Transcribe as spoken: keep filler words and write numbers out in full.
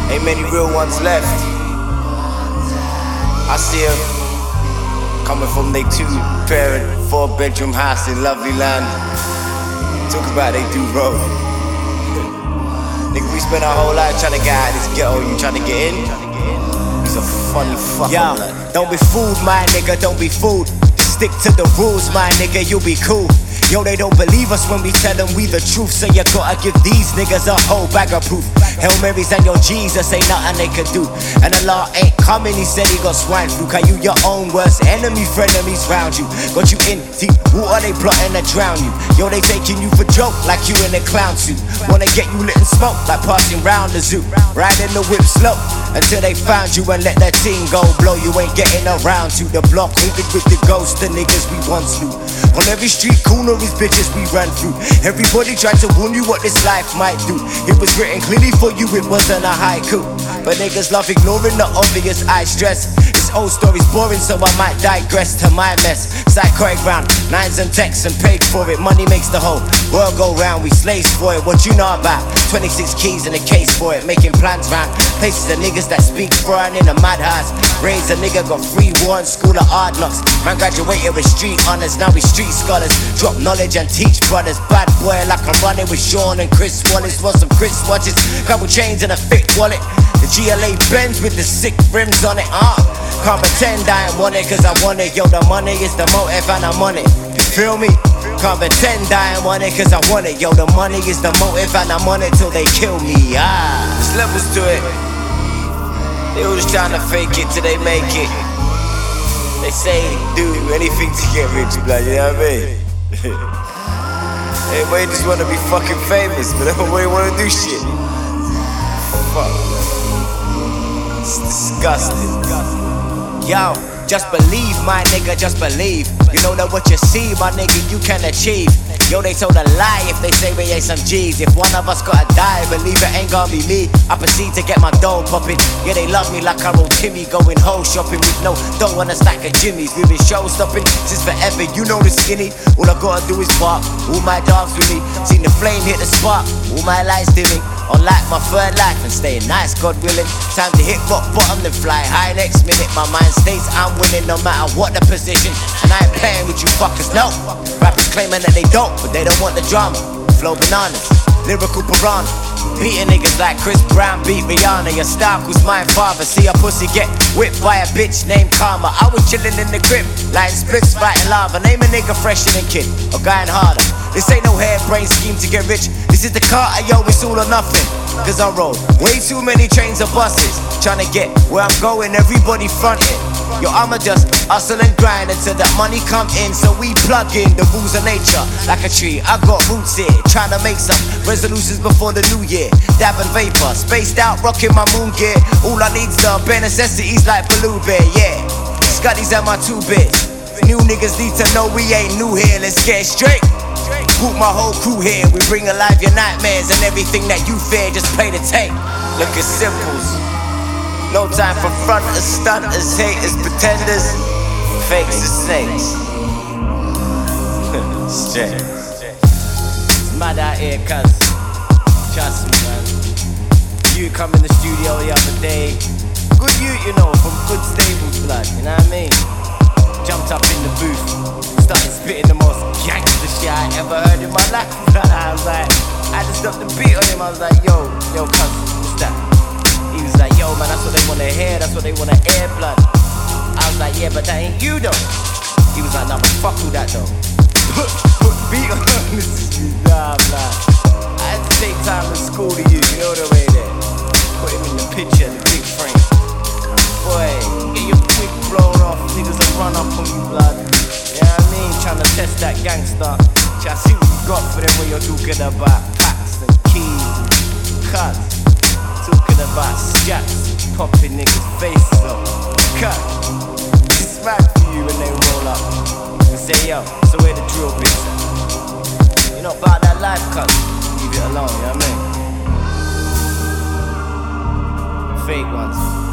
Ain't many real ones left. I see them coming from their two-parent, four-bedroom house in lovely land. Talk about they do road. Nigga, we spent our whole life trying to get out of this ghetto. You trying to get in? He's a funny fucker. Yo, don't be fooled, my nigga, don't be fooled. Stick to the rules, my nigga, you'll be cool. Yo, they don't believe us when we tell them we the truth. So you gotta give these niggas a whole bag of proof. Hail Marys and your Jesus ain't nothing they could do. And Allah ain't coming, he said he got swine flu. Cause you your own worst enemy, frenemies round you. Got you in deep water, they plotting to drown you. Yo, they taking you for joke like you in a clown suit. Wanna get you lit and smoke like passing round the zoo. Riding the whip slow until they found you and let that team go blow. You ain't getting around to the block hated with the ghosts, the niggas we once knew. On every street corner is bitches we ran through. Everybody tried to warn you what this life might do. It was written clearly for you, it wasn't a haiku. But niggas love ignoring the obvious, I stress. This old story's boring, so I might digress to my mess. Psychotic round, nines and texts and paid for it. Money makes the whole world go round, we slaves for it. What you know about? twenty-six keys in a case for it. Making plans round places of niggas that speak foreign in a madhouse. Raise a nigga, got free warrant, school of hard knocks. Man graduated with street honors, now we street scholars. Drop knowledge and teach brothers. Bad boy like I'm running with Sean and Chris Wallace. Want some Chris watches, couple chains and a thick wallet. The G L A Benz with the sick rims on it, uh Can't pretend I ain't want it, cause I want it. Yo, the money is the motive and I'm on it. You feel me? Can't pretend I ain't want it, cause I want it. Yo, the money is the motive and I'm on it till they kill me, ah There's levels to it. They all just trying to fake it till they make it. They say do anything to get rich, blood, you know what I mean? Everybody just wanna be fucking famous, but everybody wanna do shit. Fuck. It's disgusting. Yo, just believe, my nigga, just believe. You know that what you see, my nigga, you can achieve. Yo, they told a lie if they say we ain't some G's. If one of us gotta die, believe it ain't gonna be me. I proceed to get my dough popping. Yeah, they love me like I roll Timmy, going hoe shopping with no dough on a stack of Jimmys. We've been show stopping since forever, you know the skinny. All I gotta do is bark, all my dogs with me. Seen the flame hit the spark, all my lights dimming. Unlike my third life and staying nice, God willing. Time to hit rock bottom, then fly high next minute. My mind states I'm winning no matter what the position. And I ain't playing with you fuckers, no. Rappers claiming that they don't, but they don't want the drama. Flow bananas, lyrical piranha. Beating niggas like Chris Brown beat Rihanna. Your style was my father. See a pussy get whipped by a bitch named Karma. I was chillin' in the crib, lighting splits, fighting lava. Name a nigga fresher than Kid, or going harder. This ain't no harebrained scheme to get rich. This is the Carter, yo, it's all or nothing. Cause I roll way too many trains or buses. Tryna get where I'm going, everybody frontin'. Yo, I'ma just hustle and grind until that money come in. So we plug in the rules of nature like a tree. I got roots here, trying to make some resolutions before the new year. Dabbing vapor, spaced out, rocking my moon gear. All I need's the bare necessities like Baloo Bear, yeah. Scuddies at my two bits. New niggas need to know we ain't new here, let's get straight. Group my whole crew here, we bring alive your nightmares and everything that you fear, just play the tape. Look at simples. No time for fronters, stunters, haters, pretenders, fakes and snakes. Straight. It's mad out here, cuz. Trust me, man. You come in the studio the other day. Good you, you know, from good stable blood, you know what I mean? Jumped up in the booth, started spitting the most gangster shit I ever heard in my life. I was like, I had to stop the beat on him. I was like, yo, yo, cuz, what's that? He was like, yo, man, that's what they wanna hear, that's what they wanna air, blood. I was like, yeah, but that ain't you though. He was like, nah, but fuck all that though. Put, put beat on this is nah, blood. I had to take time to school to you, you know the way there. Put him in the picture, the big frame. Boy, get your quick blown off, niggas will run up on you, blood. You know what I mean? Tryna test that gangster. Try to see what you got for them when you're talking about packs and keys and cuts. Talking about straps, popping niggas' faces up. Cut. It's mad for you when they roll up and say, yo, so where the drill bits at? You're not about that life, cut. Leave it alone, you know what I mean? Fake ones.